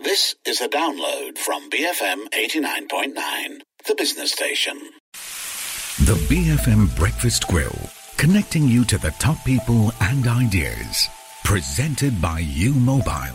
This is a download from BFM 89.9, the business station. The BFM Breakfast Grill, connecting you to the top people and ideas. Presented by U Mobile.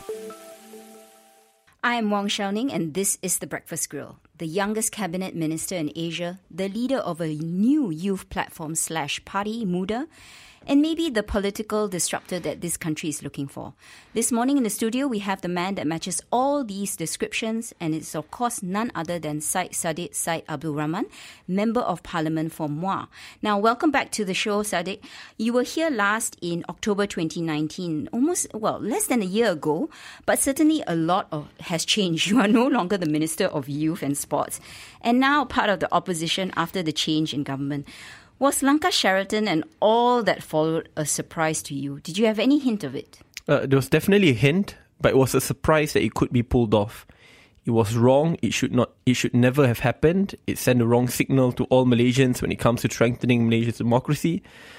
I am Wong Xiaoning and this is The Breakfast Grill. The youngest cabinet minister in Asia, the leader of a new youth platform / party, Muda, and maybe the political disruptor that this country is looking for. This morning in the studio, we have the man that matches all these descriptions, and it's of course none other than Syed Saddiq Syed Abdul Rahman, Member of Parliament for Muar. Now, welcome back to the show, Saddiq. You were here last in October 2019, less than a year ago, but certainly a lot has changed. You are no longer the Minister of Youth and Sports, and now part of the opposition after the change in government. Was Lanka Sheraton and all that followed a surprise to you? Did you have any hint of it? There was definitely a hint, but it was a surprise that it could be pulled off. It was wrong. It should never have happened. It sent a wrong signal to all Malaysians when it comes to strengthening Malaysia's democracy.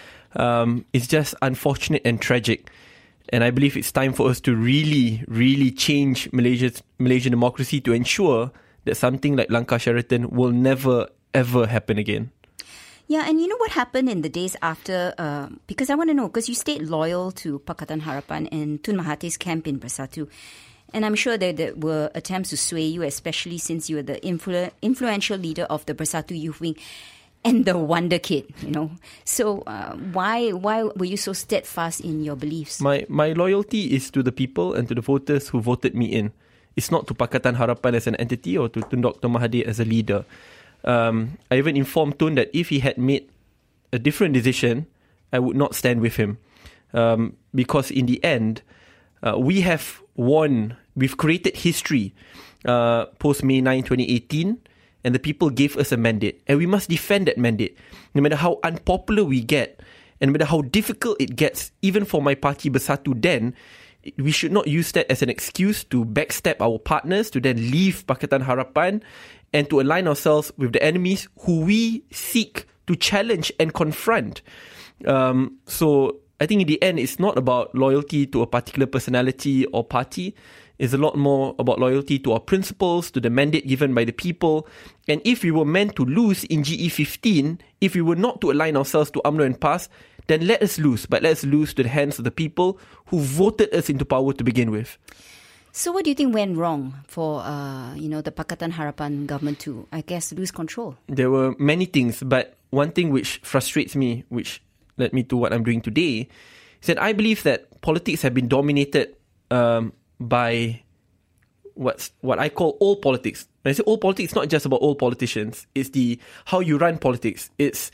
It's just unfortunate and tragic. And I believe it's time for us to really, really change Malaysian democracy to ensure that something like Lanka Sheraton will never, ever happen again. Yeah, and you know what happened in the days after? Because I want to know, because you stayed loyal to Pakatan Harapan and Tun Mahathir's camp in Bersatu. And I'm sure there were attempts to sway you, especially since you were the influential leader of the Bersatu Youth Wing and the Wonder Kid, you know. So why were you so steadfast in your beliefs? My loyalty is to the people and to the voters who voted me in. It's not to Pakatan Harapan as an entity or to Tun Dr. Mahathir as a leader. I even informed Tun that if he had made a different decision, I would not stand with him. Because in the end, we have won. We've created history post-May 9, 2018, and the people gave us a mandate. And we must defend that mandate. No matter how unpopular we get, and no matter how difficult it gets, even for my party Bersatu then, we should not use that as an excuse to backstab our partners, to then leave Pakatan Harapan, and to align ourselves with the enemies who we seek to challenge and confront. So I think in the end, it's not about loyalty to a particular personality or party. It's a lot more about loyalty to our principles, to the mandate given by the people. And if we were meant to lose in GE15, if we were not to align ourselves to UMNO and PAS, then let us lose. But let's lose to the hands of the people who voted us into power to begin with. So what do you think went wrong for the Pakatan Harapan government to, I guess, lose control? There were many things, but one thing which frustrates me, which led me to what I'm doing today, is that I believe that politics have been dominated by what I call old politics. When I say old politics, it's not just about old politicians. It's the how you run politics. It's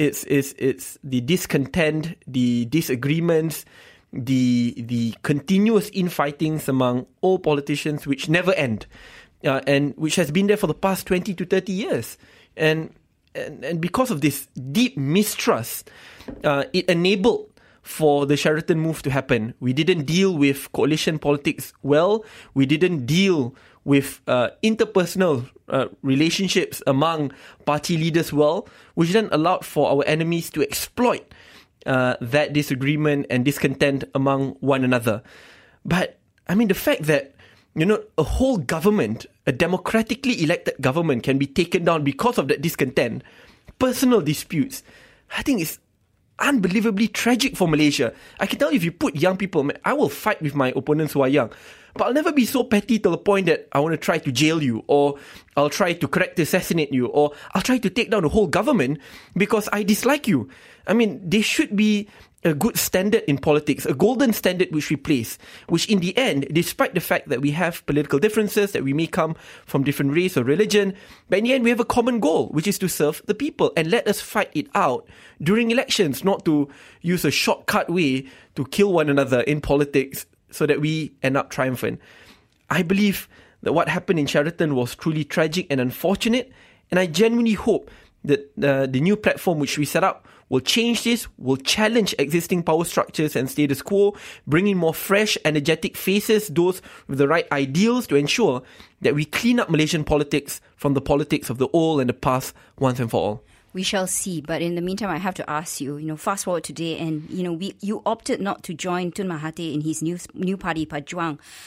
the discontent, the disagreements, the continuous infightings among all politicians which never end, and which has been there for the past 20 to 30 years. And because of this deep mistrust, it enabled for the Sheraton move to happen. We didn't deal with coalition politics well. We didn't deal with interpersonal relationships among party leaders well, which then allowed for our enemies to exploit that disagreement and discontent among one another. But, I mean, the fact that, a whole government, a democratically elected government can be taken down because of that discontent, personal disputes, I think it's unbelievably tragic for Malaysia. I can tell you, if you put young people, I will fight with my opponents who are young, but I'll never be so petty to the point that I want to try to jail you, or I'll try to correct assassinate you, or I'll try to take down the whole government because I dislike you. I mean, there should be a good standard in politics, a golden standard which we place, which in the end, despite the fact that we have political differences, that we may come from different race or religion, but in the end we have a common goal, which is to serve the people. And let us fight it out during elections, not to use a shortcut way to kill one another in politics so that we end up triumphant. I believe that what happened in Sheraton was truly tragic and unfortunate, and I genuinely hope that the new platform which we set up will change this, will challenge existing power structures and status quo, bring in more fresh, energetic faces, those with the right ideals, to ensure that we clean up Malaysian politics from the politics of the old and the past once and for all. We shall see. But in the meantime, I have to ask you, fast forward today, and, you opted not to join Tun Mahathir in his new party, Pajuang.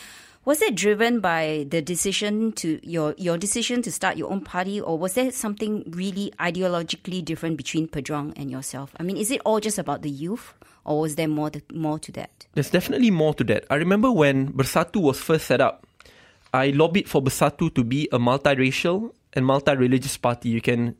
Was it driven by the decision to your decision to start your own party, or was there something really ideologically different between Pedrong and yourself? I mean, is it all just about the youth, or was there more to that? There's definitely more to that. I remember when Bersatu was first set up, I lobbied for Bersatu to be a multiracial and multi-religious party. You can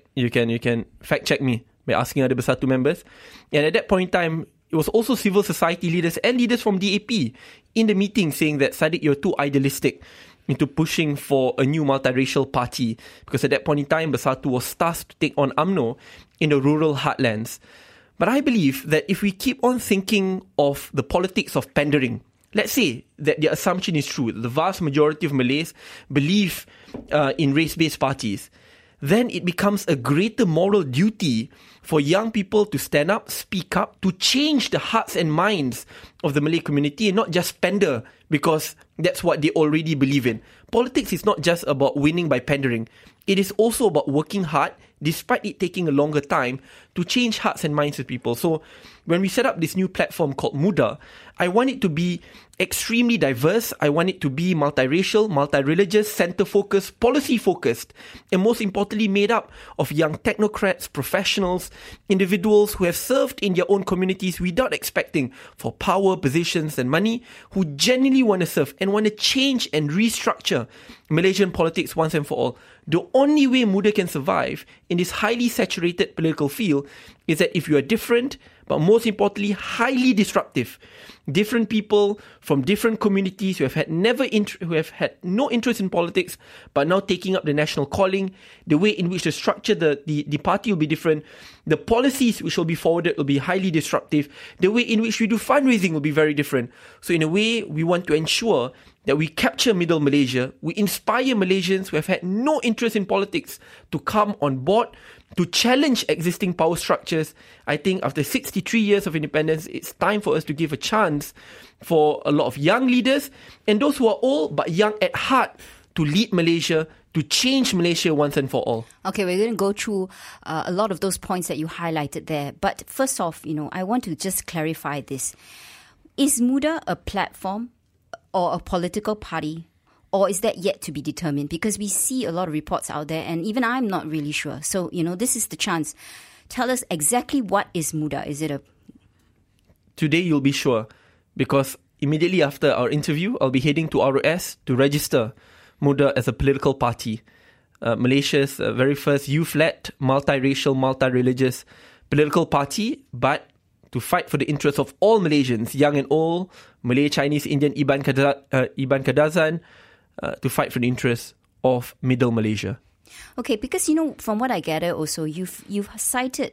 fact check me by asking other Bersatu members. And at that point in time, it was also civil society leaders and leaders from DAP in the meeting saying that, Sadiq, you're too idealistic into pushing for a new multiracial party, because at that point in time, Bersatu was tasked to take on UMNO in the rural heartlands. But I believe that if we keep on thinking of the politics of pandering, let's say that the assumption is true, the vast majority of Malays believe in race-based parties, then it becomes a greater moral duty for young people to stand up, speak up, to change the hearts and minds of the Malay community and not just pander because that's what they already believe in. Politics is not just about winning by pandering. It is also about working hard, despite it taking a longer time, to change hearts and minds of people. So when we set up this new platform called Muda, I want it to be extremely diverse. I want it to be multiracial, multi-religious, center-focused, policy-focused, and most importantly made up of young technocrats, professionals, individuals who have served in their own communities without expecting for power, positions and money, who genuinely want to serve and want to change and restructure Malaysian politics once and for all. The only way Muda can survive in this highly saturated political field is that if you are different, but most importantly, highly disruptive. Different people from different communities who have had no interest in politics, but now taking up the national calling. The way in which the structure, the party will be different. The policies which will be forwarded will be highly disruptive. The way in which we do fundraising will be very different. So in a way, we want to ensure that we capture middle Malaysia. We inspire Malaysians who have had no interest in politics to come on board, to challenge existing power structures. I think after 63 years of independence, it's time for us to give a chance for a lot of young leaders and those who are old but young at heart to lead Malaysia, to change Malaysia once and for all. Okay, we're going to go through a lot of those points that you highlighted there. But first off, I want to just clarify this. Is Muda a platform or a political party? Or is that yet to be determined? Because we see a lot of reports out there and even I'm not really sure. So, this is the chance. Tell us exactly what is Muda. Is it a... Today you'll be sure, because immediately after our interview, I'll be heading to ROS to register Muda as a political party. Malaysia's very first youth-led, multiracial, multi-religious political party, but to fight for the interests of all Malaysians, young and old, Malay, Chinese, Indian, Iban Kadazan, to fight for the interests of middle Malaysia. Okay, because, from what I gather also, you've cited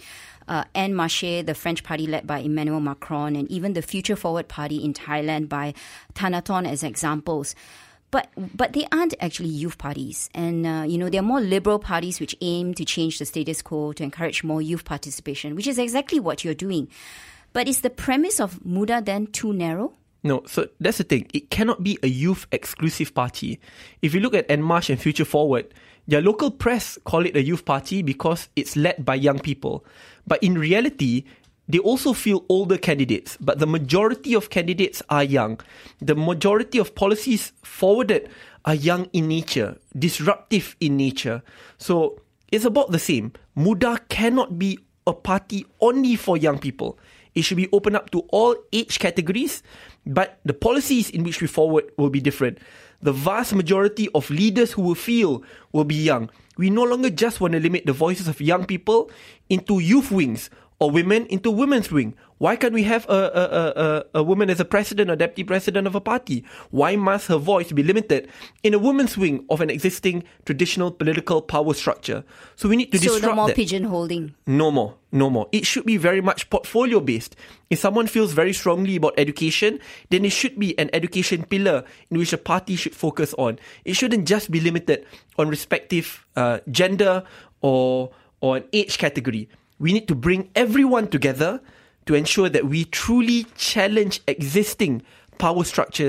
En Marche, the French party led by Emmanuel Macron, and even the Future Forward party in Thailand by Thanathorn as examples. But they aren't actually youth parties. And, they're more liberal parties which aim to change the status quo, to encourage more youth participation, which is exactly what you're doing. But is the premise of Muda then too narrow? No, so that's the thing. It cannot be a youth-exclusive party. If you look at En Marche and Future Forward, their local press call it a youth party because it's led by young people. But in reality, they also field older candidates. But the majority of candidates are young. The majority of policies forwarded are young in nature, disruptive in nature. So it's about the same. Muda cannot be a party only for young people. It should be open up to all age categories, but the policies in which we forward will be different. The vast majority of leaders who will field will be young. We no longer just want to limit the voices of young people into youth wings or women into women's wing. Why can't we have a woman as a president or deputy president of a party? Why must her voice be limited in a women's wing of an existing traditional political power structure? So we need to disrupt that. So no more pigeonholing? No more. It should be very much portfolio-based. If someone feels very strongly about education, then it should be an education pillar in which a party should focus on. It shouldn't just be limited on respective gender or an age category. We need to bring everyone together to ensure that we truly challenge existing power structures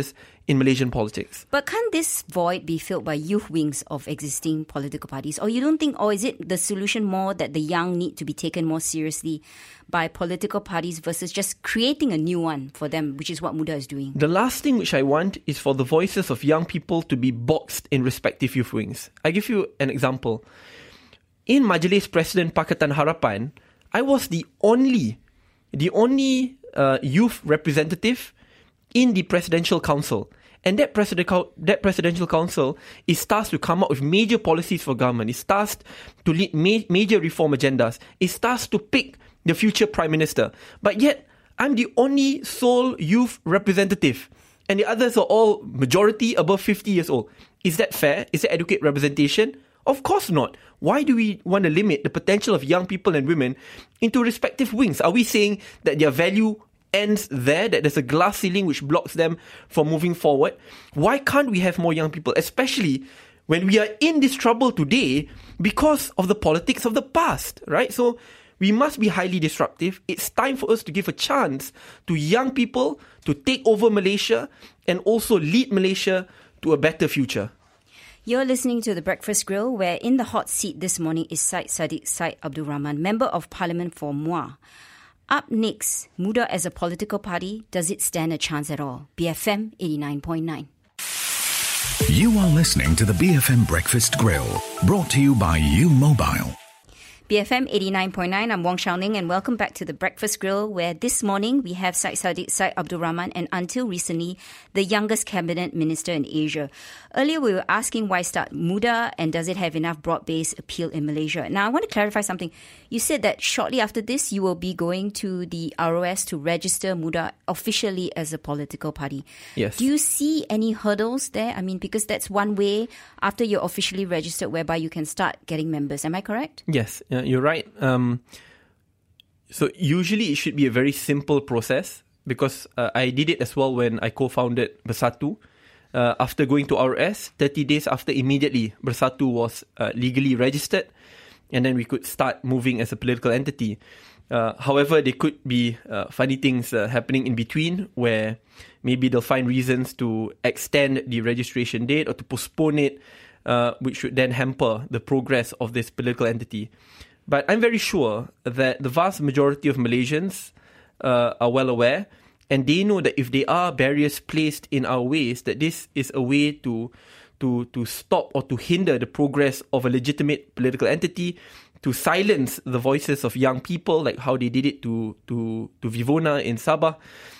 in Malaysian politics. But can't this void be filled by youth wings of existing political parties? Or you don't think, or is it the solution more that the young need to be taken more seriously by political parties versus just creating a new one for them, which is what Muda is doing? The last thing which I want is for the voices of young people to be boxed in respective youth wings. I give you an example. In Majlis Presiden Pakatan Harapan, I was the only youth representative in the Presidential Council. And that Presidential Council is tasked to come up with major policies for government. It's tasked to lead major reform agendas. It's tasked to pick the future Prime Minister. But yet, I'm the only sole youth representative. And the others are all majority above 50 years old. Is that fair? Is that adequate representation? Of course not. Why do we want to limit the potential of young people and women into respective wings? Are we saying that their value ends there, that there's a glass ceiling which blocks them from moving forward? Why can't we have more young people, especially when we are in this trouble today because of the politics of the past, right? So we must be highly disruptive. It's time for us to give a chance to young people to take over Malaysia and also lead Malaysia to a better future. You're listening to The Breakfast Grill, where in the hot seat this morning is Syed Saddiq Syed Abdul Rahman, Member of Parliament for Muar. Up next, Muda as a political party, does it stand a chance at all? BFM 89.9. You are listening to the BFM Breakfast Grill, brought to you by U Mobile. BFM 89.9, I'm Wong Shao Ning, and welcome back to The Breakfast Grill, where this morning we have Syed Saddiq Syed Abdul Rahman, and until recently, the youngest cabinet minister in Asia. Earlier, we were asking why start Muda, and does it have enough broad-based appeal in Malaysia? Now, I want to clarify something. You said that shortly after this, you will be going to the ROS to register Muda officially as a political party. Yes. Do you see any hurdles there? I mean, because that's one way after you're officially registered whereby you can start getting members. Am I correct? Yes, you're right. So usually it should be a very simple process because I did it as well when I co-founded Bersatu. After going to RS, 30 days after, immediately Bersatu was legally registered, and then we could start moving as a political entity. However, there could be funny things happening in between where maybe they'll find reasons to extend the registration date or to postpone it, which should then hamper the progress of this political entity. But I'm very sure that the vast majority of Malaysians are well aware, and they know that if there are barriers placed in our ways, that this is a way to stop or to hinder the progress of a legitimate political entity, to silence the voices of young people, like how they did it to Vivona in Sabah.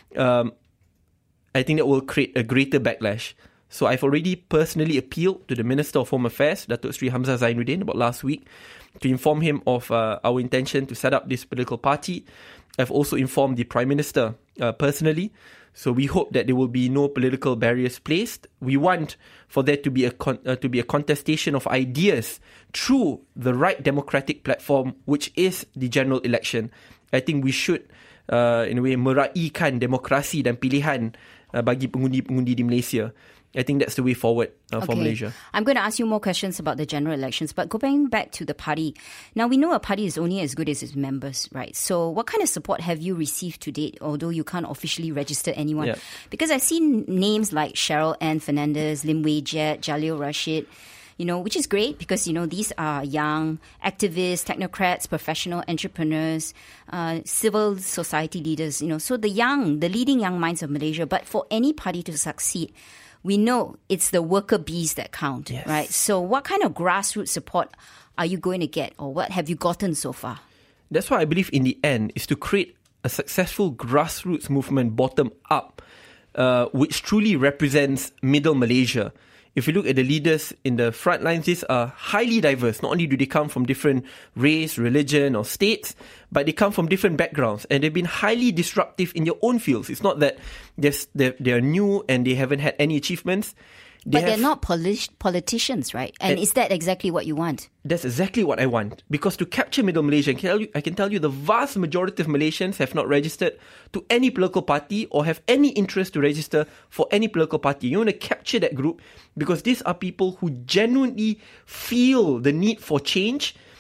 I think that will create a greater backlash. So I've already personally appealed to the Minister of Home Affairs, Datuk Sri Hamzah Zainuddin, about last week, to inform him of our intention to set up this political party. I've also informed the Prime Minister personally. So we hope that there will be no political barriers placed. We want for there to be a contestation of ideas through the right democratic platform, which is the general election. I think we should, in a way, meraihkan demokrasi dan pilihan bagi pengundi-pengundi di Malaysia. I think that's the way forward for Malaysia. I'm going to ask you more questions about the general elections, but going back to the party. Now, we know a party is only as good as its members, right? So what kind of support have you received to date, although you can't officially register anyone? Yeah. Because I've seen names like Cheryl Ann Fernandez, Lim Wei Jet, Jalil Rashid, which is great because, these are young activists, technocrats, professional entrepreneurs, civil society leaders, so the leading young minds of Malaysia. But for any party to succeed, we know it's the worker bees that count, yes, right? So what kind of grassroots support are you going to get, or what have you gotten so far? That's what I believe in the end is to create a successful grassroots movement bottom up, which truly represents middle Malaysia. If you look at the leaders in the front lines, these are highly diverse. Not only do they come from different race, religion or states, but they come from different backgrounds, and they've been highly disruptive in their own fields. It's not that they're new and they haven't had any achievements. They're not politicians, right? And is that exactly what you want? That's exactly what I want. Because to capture middle Malaysia, I can tell you the vast majority of Malaysians have not registered to any political party or have any interest to register for any political party. You want to capture that group because these are people who genuinely feel the need for change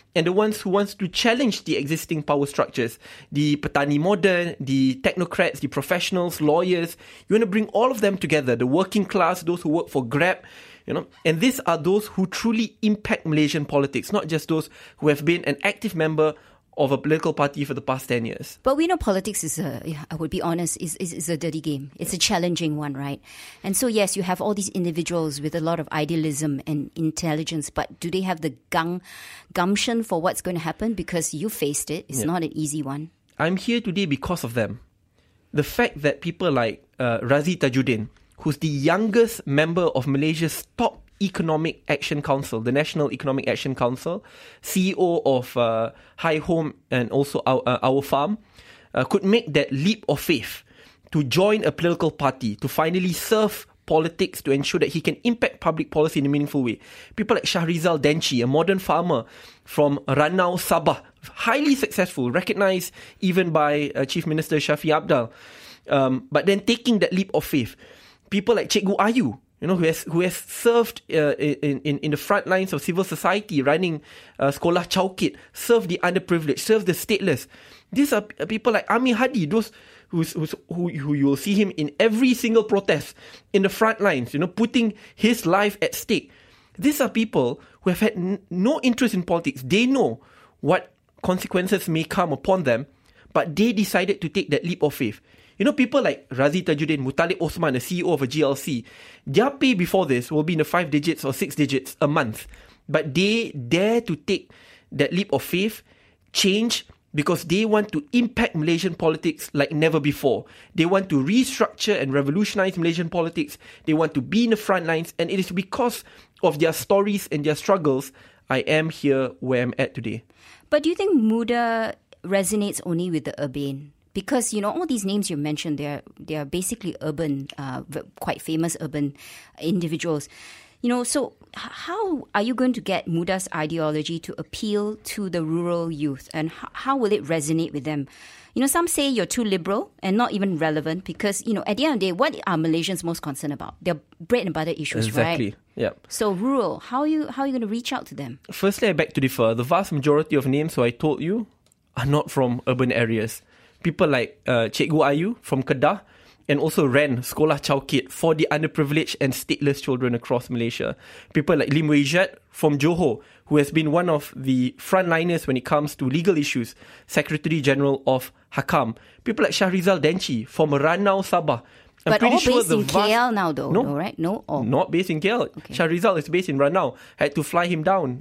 and the ones who wants to challenge the existing power structures, the petani modern, the technocrats, the professionals, lawyers. You want to bring all of them together, the working class, those who work for Grab, and these are those who truly impact Malaysian politics, not just those who have been an active member of a political party for the past 10 years. But we know politics is I would be honest, is a dirty game. It's a challenging one, right? And so yes, you have all these individuals with a lot of idealism and intelligence, but do they have the gumption for what's going to happen? Because you faced it. It's not an easy one. I'm here today because of them. The fact that people like Razi Tajuddin, who's the youngest member of Malaysia's top Economic Action Council, the National Economic Action Council, CEO of High Home and also Our Farm, could make that leap of faith to join a political party, to finally serve politics, to ensure that he can impact public policy in a meaningful way. People like Shahrizal Denchi, a modern farmer from Ranau, Sabah, highly successful, recognized even by Chief Minister Shafi Abdal, but then taking that leap of faith. People like Cikgu Ayu, who has served in the front lines of civil society, running Sekolah Chowkit, served the underprivileged, served the stateless. These are people like Ami Hadi, those who you will see him in every single protest in the front lines, putting his life at stake. These are people who have had no interest in politics. They know what consequences may come upon them, but they decided to take that leap of faith. People like Razi Tajuddin, Muttalib Osman, the CEO of a GLC, their pay before this will be in the 5 digits or 6 digits a month. But they dare to take that leap of faith, change, because they want to impact Malaysian politics like never before. They want to restructure and revolutionize Malaysian politics. They want to be in the front lines. And it is because of their stories and their struggles I am here where I'm at today. But do you think Muda resonates only with the urbane? Because, all these names you mentioned, they are basically urban, quite famous urban individuals. So how are you going to get Muda's ideology to appeal to the rural youth? And how will it resonate with them? Some say you're too liberal and not even relevant because, at the end of the day, what are Malaysians most concerned about? Their bread and butter issues, exactly. Right? Yeah. So rural, how are you going to reach out to them? Firstly, I beg to differ. The vast majority of names who I told you are not from urban areas. People like Cikgu Ayu from Kedah and also ran Sekolah Chowkit for the underprivileged and stateless children across Malaysia. People like Lim Wei Jat from Johor, who has been one of the frontliners when it comes to legal issues, Secretary General of Hakam. People like Shahrizal Denchi from Ranau, Sabah. But all based in KL now though, no, right? No? Oh. Not based in KL. Okay. Shahrizal is based in Ranau. I had to fly him down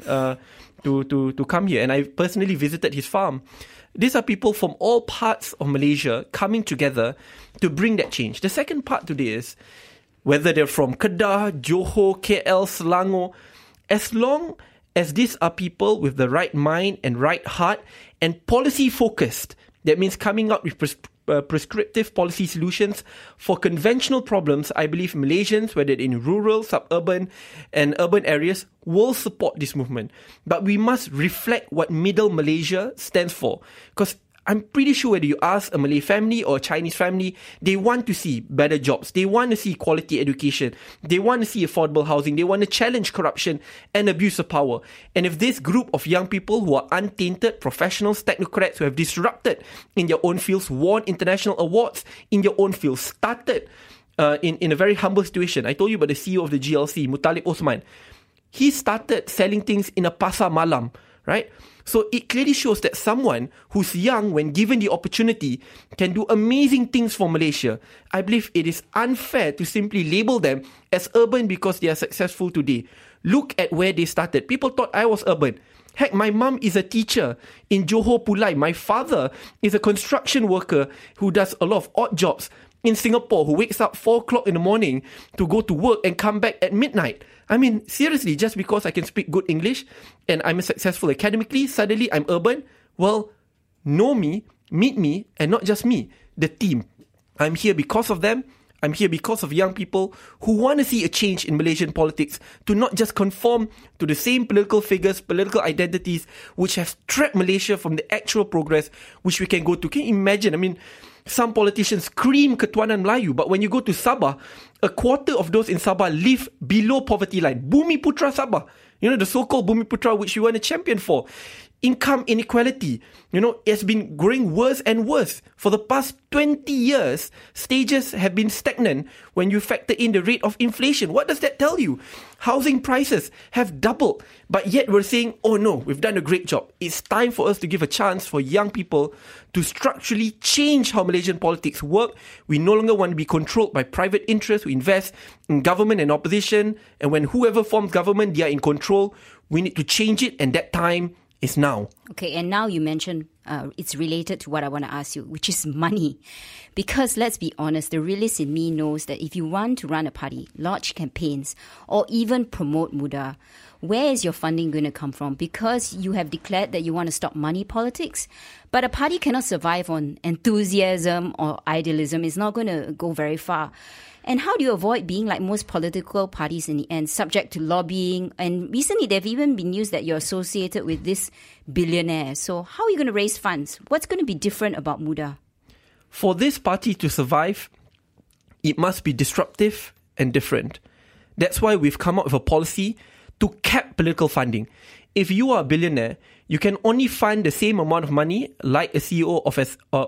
to come here, and I personally visited his farm. These are people from all parts of Malaysia coming together to bring that change. The second part today is whether they're from Kedah, Johor, KL, Selangor, as long as these are people with the right mind and right heart and policy focused, that means coming up with prescriptive policy solutions for conventional problems, I believe Malaysians, whether in rural, suburban and urban areas, will support this movement. But we must reflect what Middle Malaysia stands for. Because I'm pretty sure whether you ask a Malay family or a Chinese family, they want to see better jobs. They want to see quality education. They want to see affordable housing. They want to challenge corruption and abuse of power. And if this group of young people who are untainted, professionals, technocrats who have disrupted in their own fields, won international awards in their own fields, started in a very humble situation. I told you about the CEO of the GLC, Muttalib Osman. He started selling things in a pasar malam, right? So it clearly shows that someone who's young, when given the opportunity, can do amazing things for Malaysia. I believe it is unfair to simply label them as urban because they are successful today. Look at where they started. People thought I was urban. Heck, my mum is a teacher in Johor Pulai. My father is a construction worker who does a lot of odd jobs in Singapore, who wakes up 4 o'clock in the morning to go to work and come back at midnight. I mean, seriously, just because I can speak good English and I'm successful academically, suddenly I'm urban? Well, know me, meet me, and not just me, the team. I'm here because of them. I'm here because of young people who want to see a change in Malaysian politics, to not just conform to the same political figures, political identities, which have trapped Malaysia from the actual progress which we can go to. Can you imagine? I mean, some politicians scream Ketuanan Melayu, but when you go to Sabah, a quarter of those in Sabah live below poverty line. Bumi Putra Sabah. The so-called Bumiputra, which we want to champion for. Income inequality, has been growing worse and worse. For the past 20 years, stages have been stagnant when you factor in the rate of inflation. What does that tell you? Housing prices have doubled, but yet we're saying, oh no, we've done a great job. It's time for us to give a chance for young people to structurally change how Malaysian politics work. We no longer want to be controlled by private interests who invest in government and opposition, and when whoever forms government, they are in control. We need to change it, and that time is now. Okay, and now you mentioned it's related to what I want to ask you, which is money. Because let's be honest, the realist in me knows that if you want to run a party, launch campaigns, or even promote Muda, where is your funding going to come from? Because you have declared that you want to stop money politics. But a party cannot survive on enthusiasm or idealism. It's not going to go very far. And how do you avoid being like most political parties in the end, subject to lobbying? And recently, there have even been news that you're associated with this billionaire. So how are you going to raise funds? What's going to be different about Muda? For this party to survive, it must be disruptive and different. That's why we've come up with a policy to cap political funding. If you are a billionaire, you can only fund the same amount of money like a CEO of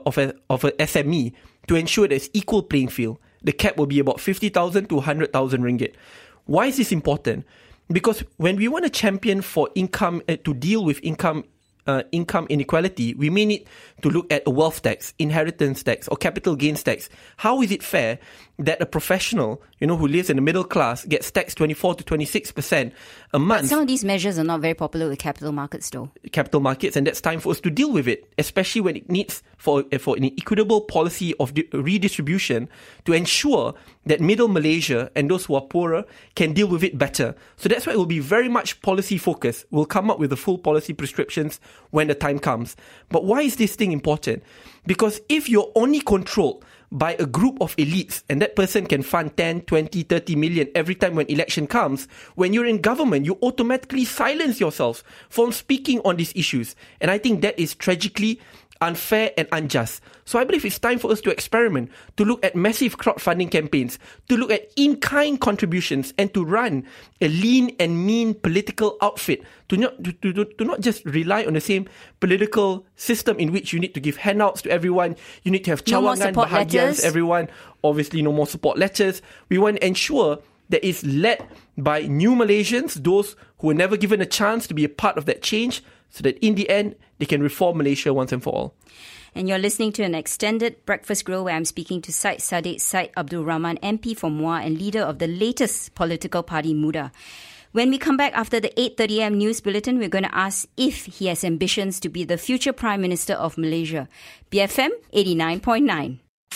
a SME to ensure there's equal playing field. The cap will be about 50,000 to 100,000 ringgit. Why is this important? Because when we want to champion for income, to deal with income inequality, we may need to look at a wealth tax, inheritance tax, or capital gains tax. How is it fair that a professional, who lives in the middle class gets taxed 24 to 26% a month? But some of these measures are not very popular with capital markets, though. Capital markets, and that's time for us to deal with it, especially when it needs for an equitable policy of redistribution to ensure that middle Malaysia and those who are poorer can deal with it better. So that's why it will be very much policy focused. We'll come up with the full policy prescriptions when the time comes. But why is this thing important? Because if you're only controlled by a group of elites and that person can fund 10, 20, 30 million every time when election comes, when you're in government, you automatically silence yourselves from speaking on these issues. And I think that is tragically unfair and unjust. So I believe it's time for us to experiment, to look at massive crowdfunding campaigns, to look at in-kind contributions, and to run a lean and mean political outfit, to not just rely on the same political system in which you need to give handouts to everyone, you need to have cawangan, bahagians, everyone, obviously no more support letters. We want to ensure that it's led by new Malaysians, those who were never given a chance to be a part of that change, so that in the end, they can reform Malaysia once and for all. And you're listening to an extended Breakfast Grill where I'm speaking to Syed Saddiq Syed Abdul Rahman, MP for Muar and leader of the latest political party, Muda. When we come back after the 8:30 a.m. news bulletin, we're going to ask if he has ambitions to be the future Prime Minister of Malaysia. BFM 89.9.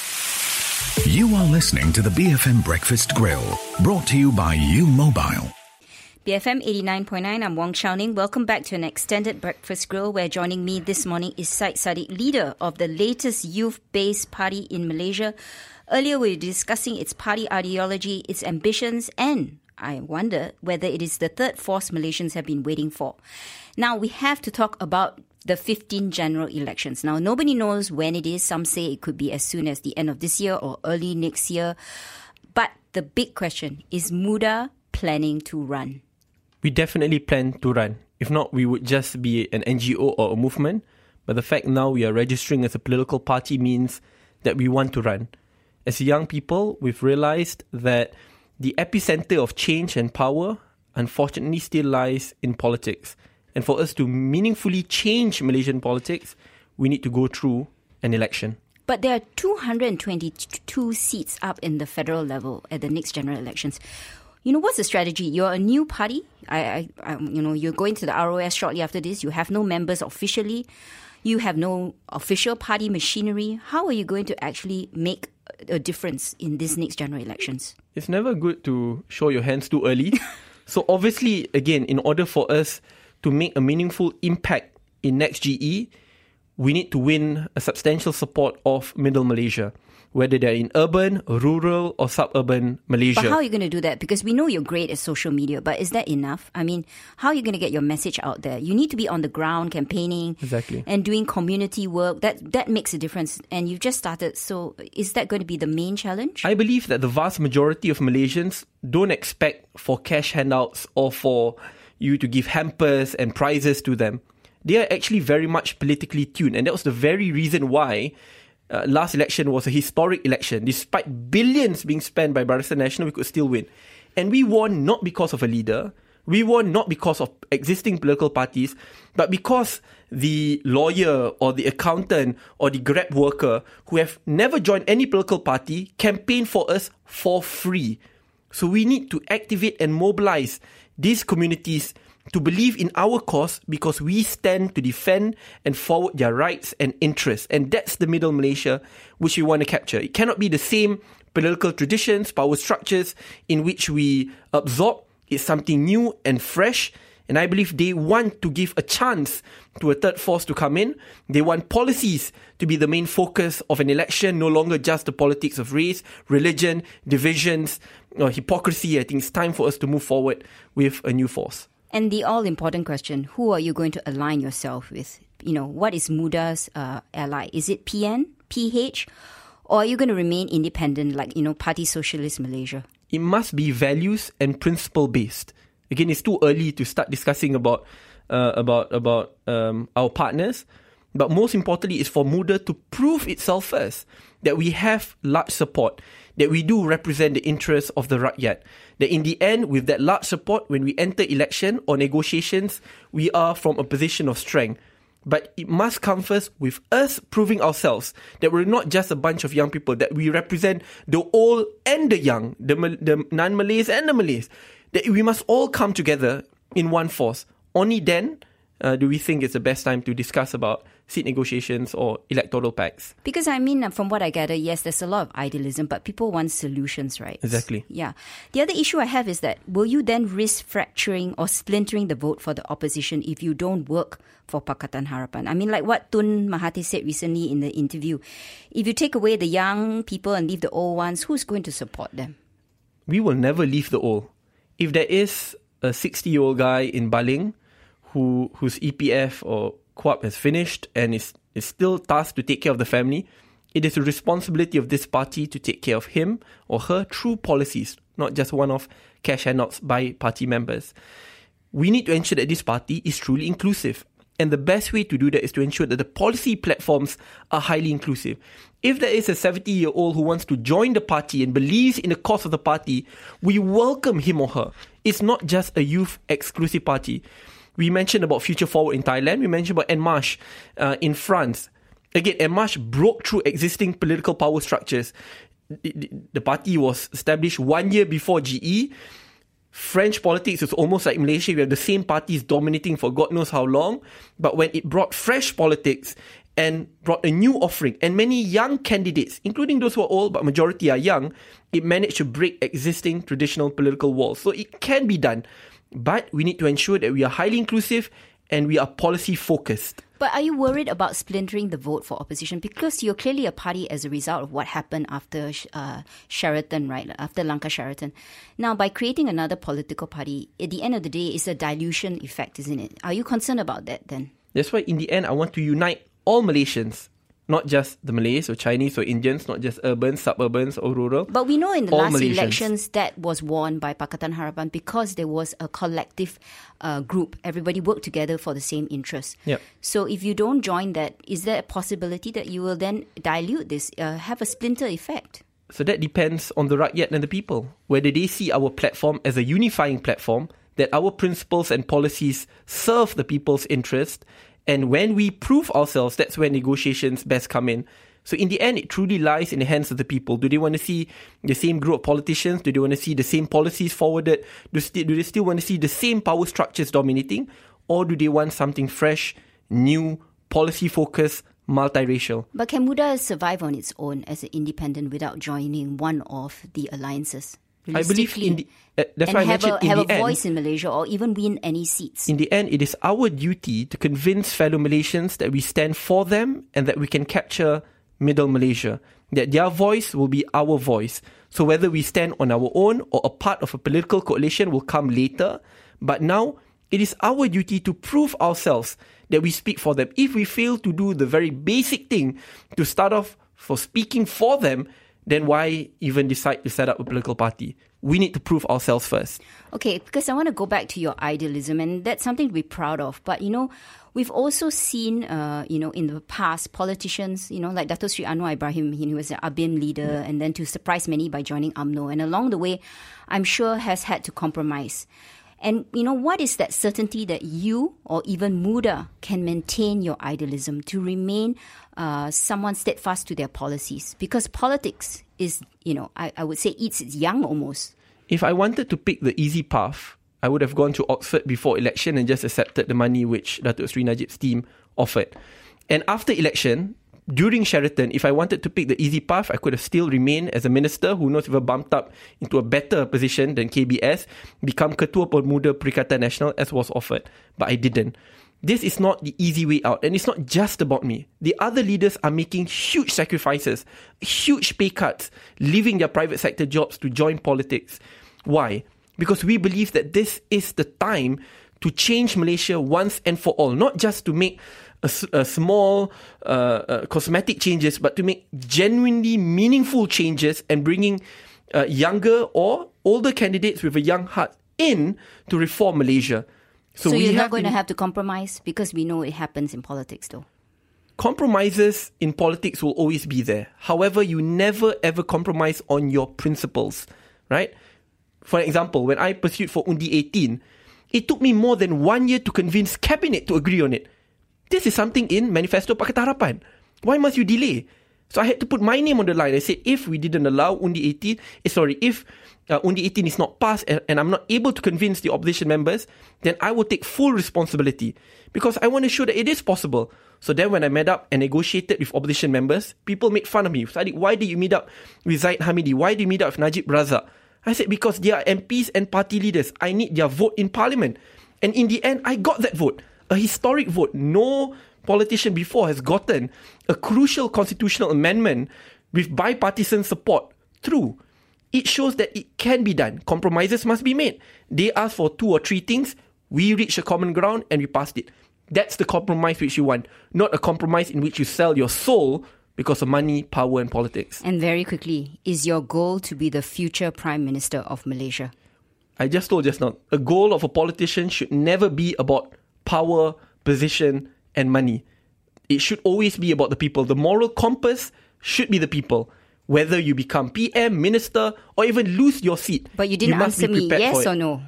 You are listening to the BFM Breakfast Grill, brought to you by U Mobile. BFM 89.9, I'm Wong Shao Ning. Welcome back to an extended Breakfast Grill where joining me this morning is Syed Saddiq, leader of the latest youth-based party in Malaysia. Earlier we were discussing its party ideology, its ambitions, and I wonder whether it is the third force Malaysians have been waiting for. Now we have to talk about the 15 general elections. Now nobody knows when it is. Some say it could be as soon as the end of this year or early next year. But the big question, is Muda planning to run? We definitely plan to run. If not, we would just be an NGO or a movement. But the fact now we are registering as a political party means that we want to run. As young people, we've realized that the epicenter of change and power, unfortunately, still lies in politics. And for us to meaningfully change Malaysian politics, we need to go through an election. But there are 222 seats up in the federal level at the next general elections. What's the strategy? You're a new party. You're going to the ROS shortly after this. You have no members officially. You have no official party machinery. How are you going to actually make a difference in these next general elections? It's never good to show your hands too early. So obviously, again, in order for us to make a meaningful impact in next GE, we need to win a substantial support of Middle Malaysia, whether they're in urban, rural or suburban Malaysia. But how are you going to do that? Because we know you're great at social media, but is that enough? I mean, how are you going to get your message out there? You need to be on the ground campaigning and doing community work. That makes a difference. And you've just started. So is that going to be the main challenge? I believe that the vast majority of Malaysians don't expect for cash handouts or for you to give hampers and prizes to them. They are actually very much politically tuned, and that was the very reason why last election was a historic election. Despite billions being spent by Barisan Nasional, we could still win. And we won not because of a leader, we won not because of existing political parties, but because the lawyer or the accountant or the Grab worker who have never joined any political party campaigned for us for free. So we need to activate and mobilize these communities to believe in our cause, because we stand to defend and forward their rights and interests. And that's the middle Malaysia which we want to capture. It cannot be the same political traditions, power structures in which we absorb. It's something new and fresh. And I believe they want to give a chance to a third force to come in. They want policies to be the main focus of an election, no longer just the politics of race, religion, divisions, or hypocrisy. I think it's time for us to move forward with a new force. And the all-important question, who are you going to align yourself with? You know, what is Muda's ally? Is it PN, PH? Or are you going to remain independent like, Parti Socialist Malaysia? It must be values and principle-based. Again, it's too early to start discussing about our partners. But most importantly, is for Muda to prove itself first, that we have large support, that we do represent the interests of the rakyat. That in the end, with that large support, when we enter election or negotiations, we are from a position of strength. But it must come first with us proving ourselves that we're not just a bunch of young people, that we represent the old and the young, the non-Malays and the Malays. That we must all come together in one force. Only then do we think it's the best time to discuss about seat negotiations or electoral pacts. Because from what I gather, yes, there's a lot of idealism, but people want solutions, right? Exactly. Yeah. The other issue I have is that will you then risk fracturing or splintering the vote for the opposition if you don't work for Pakatan Harapan? I mean, like what Tun Mahathir said recently in the interview, if you take away the young people and leave the old ones, who's going to support them? We will never leave the old. If there is a 60-year-old guy in Baling whose EPF or Co-op has finished and is still tasked to take care of the family, it is the responsibility of this party to take care of him or her through policies, not just one-off cash handouts by party members. We need to ensure that this party is truly inclusive. And the best way to do that is to ensure that the policy platforms are highly inclusive. If there is a 70-year-old who wants to join the party and believes in the cause of the party, we welcome him or her. It's not just a youth exclusive party. We mentioned about Future Forward in Thailand. We mentioned about En Marche in France. Again, En Marche broke through existing political power structures. The party was established 1 year before GE. French politics is almost like Malaysia. We have the same parties dominating for God knows how long. But when it brought fresh politics and brought a new offering and many young candidates, including those who are old but majority are young, it managed to break existing traditional political walls. So it can be done. But we need to ensure that we are highly inclusive and we are policy focused. But are you worried about splintering the vote for opposition? Because you're clearly a party as a result of what happened after Sheraton, right? After Lanka Sheraton. Now, by creating another political party, at the end of the day, it's a dilution effect, isn't it? Are you concerned about that then? That's why in the end, I want to unite all Malaysians. Not just the Malays or Chinese or Indians, not just urban, suburbans or rural. But we know in the last Malaysians. elections that was won by Pakatan Harapan because there was a collective group. Everybody worked together for the same interest. Yep. So if you don't join that, is there a possibility that you will then dilute this, have a splinter effect? So that depends on the rakyat and the people. Whether they see our platform as a unifying platform, that our principles and policies serve the people's interest. And when we prove ourselves, that's when negotiations best come in. So in the end, it truly lies in the hands of the people. Do they want to see the same group of politicians? Do they want to see the same policies forwarded? Do they still want to see the same power structures dominating? Or do they want something fresh, new, policy-focused, multiracial? But can Muda survive on its own as an independent without joining one of the alliances? I believe that's why I mentioned in the end, have a voice in Malaysia or even win any seats. In the end, it is our duty to convince fellow Malaysians that we stand for them and that we can capture middle Malaysia, that their voice will be our voice. So whether we stand on our own or a part of a political coalition will come later. But now, it is our duty to prove ourselves that we speak for them. If we fail to do the very basic thing to start off for speaking for them, then why even decide to set up a political party? we need to prove ourselves first. Okay, because I want to go back to your idealism, and that's something to be proud of. But, we've also seen, in the past, politicians, like Dato Sri Anwar Ibrahim, he was an ABIN leader, and then to surprise many by joining UMNO. And along the way, I'm sure has had to compromise. And, what is that certainty that you or even Muda can maintain your idealism to remain someone steadfast to their policies? Because politics is, I would say eats its young almost. If I wanted to pick the easy path, I would have gone to Oxford before election and just accepted the money which Datuk Sri Najib's team offered. And after election, during Sheraton, if I wanted to pick the easy path, I could have still remained as a minister, who knows if I bumped up into a better position than KBS, become Ketua Pemuda Perikatan Nasional as was offered. But I didn't. This is not the easy way out, and it's not just about me. The other leaders are making huge sacrifices, huge pay cuts, leaving their private sector jobs to join politics. Why? Because we believe that this is the time to change Malaysia once and for all, not just to make a small cosmetic changes, but to make genuinely meaningful changes and bringing younger or older candidates with a young heart in to reform Malaysia. So you're not going to have to compromise, because we know it happens in politics though. Compromises in politics will always be there. However, you never ever compromise on your principles, right? For example, when I pursued for Undi 18, it took me more than 1 year to convince Cabinet to agree on it. This is something in Manifesto Pakatan Harapan. Why must you delay? So I had to put my name on the line. I said, if we didn't allow Undi 18, if Undi 18 is not passed and I'm not able to convince the opposition members, then I will take full responsibility, because I want to show that it is possible. So then when I met up and negotiated with opposition members, people made fun of me. Sadiq, why did you meet up with Zaid Hamidi? Why did you meet up with Najib Razak? I said, because they are MPs and party leaders. I need their vote in parliament. And in the end, I got that vote. A historic vote. No politician before has gotten a crucial constitutional amendment with bipartisan support through. It shows that it can be done. Compromises must be made. They asked for 2 or 3 things. We reached a common ground and we passed it. That's the compromise which you want, not a compromise in which you sell your soul because of money, power and politics. And very quickly, is your goal to be the future Prime Minister of Malaysia? I just told just now, a goal of a politician should never be about power, position and money. It should always be about the people. The moral compass should be the people. Whether you become PM, minister, or even lose your seat. But you didn't answer me, yes or no?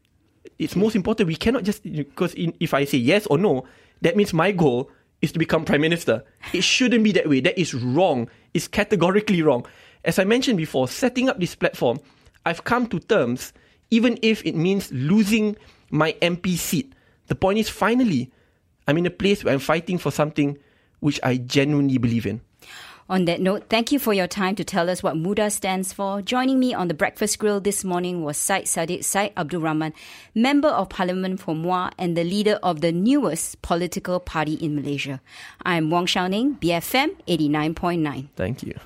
It's most important. We cannot just, because if I say yes or no, that means my goal is to become Prime Minister. It shouldn't be that way. That is wrong. It's categorically wrong. As I mentioned before, setting up this platform, I've come to terms, even if it means losing my MP seat. The point is, finally, I'm in a place where I'm fighting for something which I genuinely believe in. On that note, thank you for your time to tell us what Muda stands for. Joining me on the Breakfast Grill this morning was Syed Saddiq Syed Abdul Rahman, Member of Parliament for Muar and the leader of the newest political party in Malaysia. I'm Wong Shao Ning, BFM 89.9. Thank you.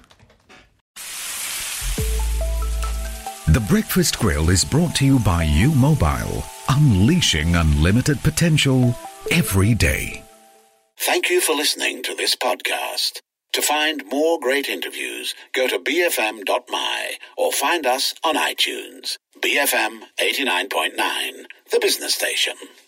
The Breakfast Grill is brought to you by U Mobile, unleashing unlimited potential every day. Thank you for listening to this podcast. To find more great interviews, go to bfm.my or find us on iTunes. BFM 89.9, the business station.